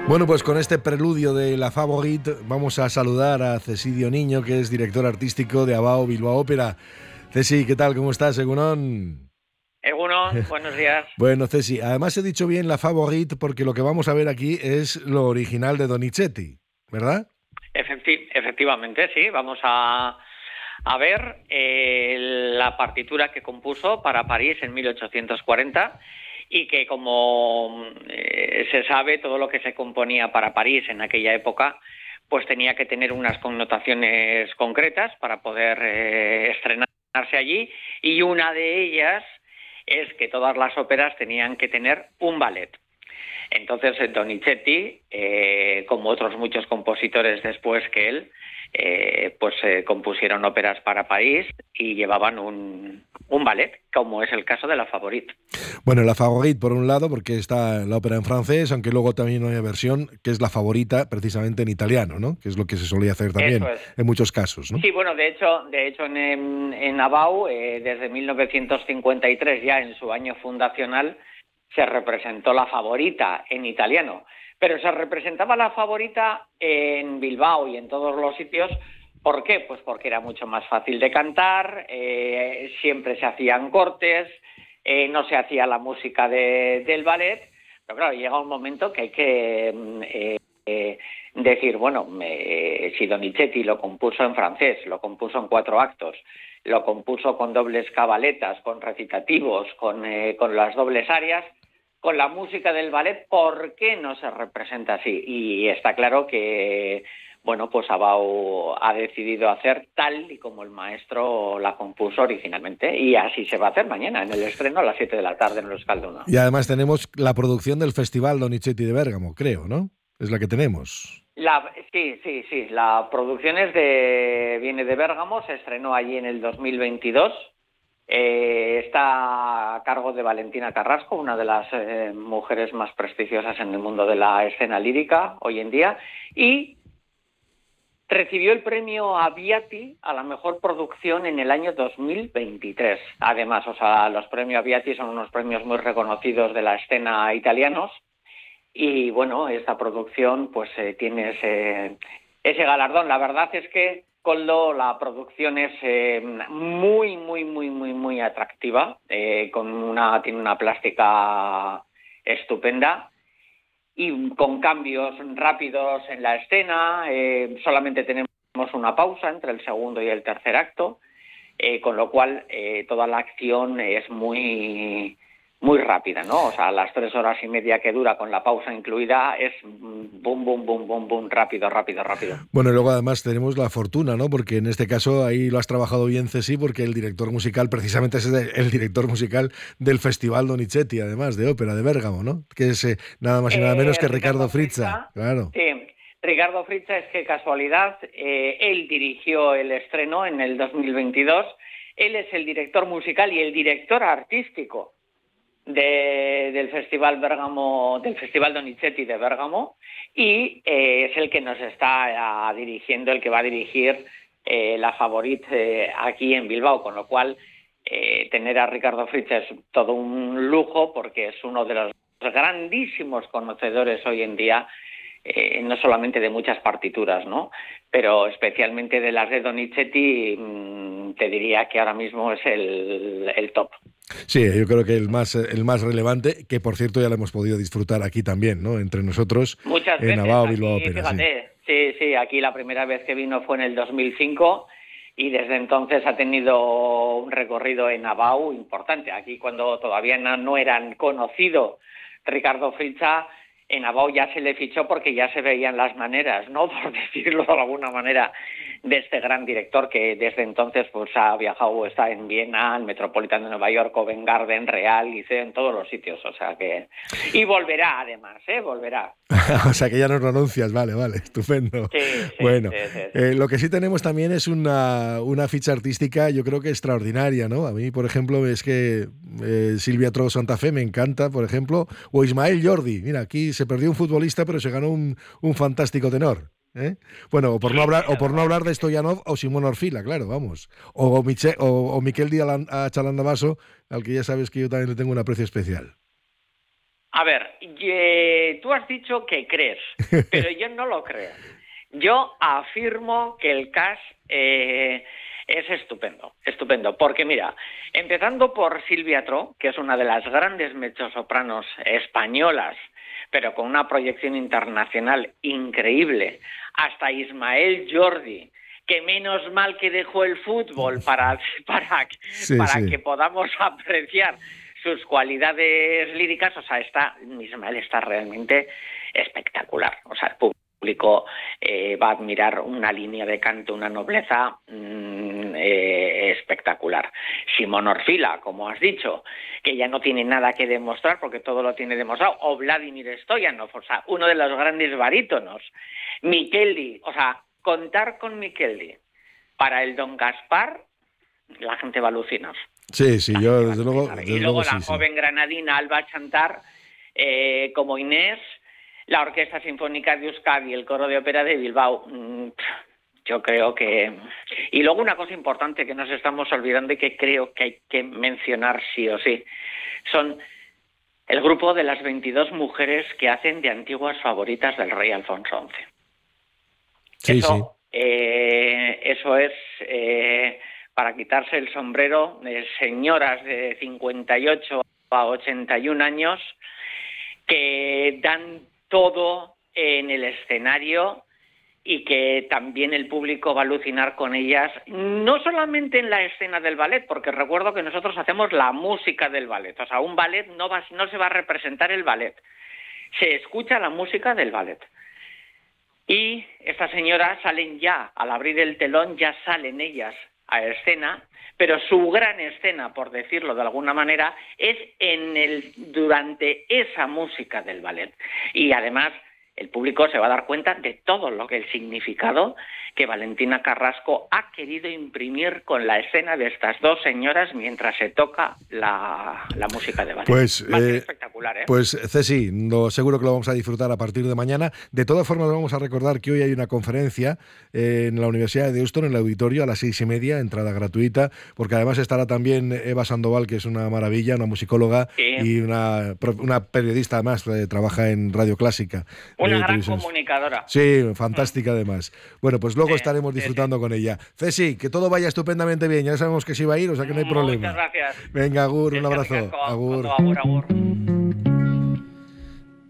Bueno, pues con este preludio de La Favorite vamos a saludar a Cesidio Niño, que es director artístico de Abao Bilbao Ópera. Cesi, ¿qué tal? ¿Cómo estás, Egunon? Egunon, buenos días. Bueno, Cesi, además he dicho bien La Favorite porque lo que vamos a ver aquí es lo original de Donizetti, ¿verdad? Efectivamente, sí, vamos a ver la partitura que compuso para París en 1840 y que, como se sabe, todo lo que se componía para París en aquella época pues tenía que tener unas connotaciones concretas para poder estrenarse allí, y una de ellas es que todas las óperas tenían que tener un ballet. Entonces Donizetti, como otros muchos compositores después que él, compusieron óperas para París y llevaban un ballet, como es el caso de La Favorite. Bueno, La Favorite por un lado, porque está la ópera en francés, aunque luego también hay una versión que es La Favorita, precisamente en italiano, ¿no? Que es lo que se solía hacer Eso también es. en muchos casos, ¿no? Sí, bueno, de hecho en Abao, desde 1953, ya en su año fundacional, se representó La Favorita en italiano, pero se representaba La Favorita en Bilbao y en todos los sitios. ¿Por qué? Pues porque era mucho más fácil de cantar, siempre se hacían cortes, no se hacía la música del ballet, pero claro, llega un momento que hay que decir, bueno, si Donizetti lo compuso en francés, lo compuso en 4 actos, lo compuso con dobles cabaletas, con recitativos, con las dobles arias, con la música del ballet, ¿por qué no se representa así? Y está claro que, bueno, pues Abao ha decidido hacer tal y como el maestro la compuso originalmente, y así se va a hacer mañana en el estreno a las 7 de la tarde en el Euskalduna. Y además tenemos la producción del Festival Donizetti de Bérgamo, creo, ¿no? Es la que tenemos. Sí. La producción viene de Bérgamo, se estrenó allí en el 2022. Está a cargo de Valentina Carrasco, una de las mujeres más prestigiosas en el mundo de la escena lírica hoy en día, y recibió el premio Abbiati a la mejor producción en el año 2023. Además, los premios Abbiati son unos premios muy reconocidos de la escena italianos. Y bueno, esta producción pues tiene ese galardón. La verdad es que, Coldo, la producción es muy atractiva, tiene una plástica estupenda y con cambios rápidos en la escena. Solamente tenemos una pausa entre el segundo y el tercer acto, con lo cual toda la acción es muy rápida, ¿no? O sea, las 3 horas y media que dura con la pausa incluida es boom, rápido. Bueno, y luego además tenemos la fortuna, ¿no? Porque en este caso ahí lo has trabajado bien, Ceci, porque el director musical precisamente es el director musical del Festival Donizetti, además de ópera de Bérgamo, ¿no? Que es nada más y nada menos que Ricardo Ricardo Frizza, Frizza, claro. sí. Ricardo Frizza, es que casualidad, él dirigió el estreno en el 2022. Él es el director musical y el director artístico del Festival Bérgamo, del Festival Donizetti de Bérgamo, y es el que nos está dirigiendo, el que va a dirigir La Favorite aquí en Bilbao, con lo cual tener a Ricardo Fritz es todo un lujo, porque es uno de los grandísimos conocedores hoy en día, no solamente de muchas partituras, ¿no?, pero especialmente de las de Donizetti. Te diría que ahora mismo es el top. Sí, yo creo que el más relevante, que por cierto ya lo hemos podido disfrutar aquí también, ¿no? Entre nosotros, Muchas en veces Abao Bilbao aquí, Ópera, sí. fíjate, sí, aquí la primera vez que vino fue en el 2005, y desde entonces ha tenido un recorrido en Abao importante. Aquí, cuando todavía no eran conocido Ricardo Frizza, en Abao ya se le fichó porque ya se veían las maneras, ¿no?, por decirlo de alguna manera, de este gran director, que desde entonces pues ha viajado, está en Viena, el Metropolitan de Nueva York, Covent Garden, Real, Liceo, en todos los sitios, o sea que... Y volverá, además, volverá. O sea que ya nos lo anuncias, vale, estupendo. Bueno, Sí. lo que sí tenemos también es una ficha artística, yo creo que extraordinaria, ¿no? A mí, por ejemplo, es que Silvia Tro Santa Fe me encanta, por ejemplo, o Ismael Jordi. Mira, aquí se perdió un futbolista, pero se ganó un fantástico tenor. ¿Eh? Bueno, o por no hablar de Stoyanov o Simón Orfila, claro, vamos. O Miquel Díaz Chalanda Vaso, al que ya sabes que yo también le tengo un aprecio especial. A ver, tú has dicho que crees, pero yo no lo creo. Yo afirmo que el cast es estupendo, estupendo, porque mira, empezando por Silvia Tro, que es una de las grandes mezzosopranos españolas, pero con una proyección internacional increíble, hasta Ismael Jordi, que menos mal que dejó el fútbol para que podamos apreciar sus cualidades líricas. O sea, Ismael está realmente espectacular. O sea, el público va a admirar una línea de canto, una nobleza espectacular. Simón Orfila, como has dicho, que ya no tiene nada que demostrar porque todo lo tiene demostrado, o Vladimir Stoyanov, o sea, uno de los grandes barítonos. Miqueldi, o sea, contar con Miqueldi para el Don Gaspar, la gente va a alucinar. Sí, yo desde luego... Y luego la joven granadina Alba Chantar, como Inés, la Orquesta Sinfónica de Euskadi, el Coro de Ópera de Bilbao. Yo creo que... Y luego una cosa importante que nos estamos olvidando y que creo que hay que mencionar sí o sí, son el grupo de las 22 mujeres que hacen de antiguas favoritas del rey Alfonso XI. Sí, eso es para quitarse el sombrero, de señoras de 58 a 81 años que dan todo en el escenario y que también el público va a alucinar con ellas, no solamente en la escena del ballet, porque recuerdo que nosotros hacemos la música del ballet. O sea, un ballet no se va a representar el ballet, se escucha la música del ballet. Y estas señoras salen ya, al abrir el telón, ya salen ellas a escena, pero su gran escena, por decirlo de alguna manera, es durante esa música del ballet. Y además el público se va a dar cuenta de todo lo que el significado que Valentina Carrasco ha querido imprimir con la escena de estas dos señoras mientras se toca la música de ballet. Pues, va a ser espectacular, ¿eh? Pues Ceci, seguro que lo vamos a disfrutar a partir de mañana. De todas formas, vamos a recordar que hoy hay una conferencia en la Universidad de Deusto, en el auditorio, a las 6:30, entrada gratuita, porque además estará también Eva Sandoval, que es una maravilla, una musicóloga y una periodista además, trabaja en Radio Clásica. Una gran comunicadora. Sí, fantástica además. Bueno, pues luego estaremos disfrutando con ella. Ceci, que todo vaya estupendamente bien. Ya sabemos que sí va a ir, o sea que no hay problema. Muchas gracias. Venga, Agur, un abrazo. Agur.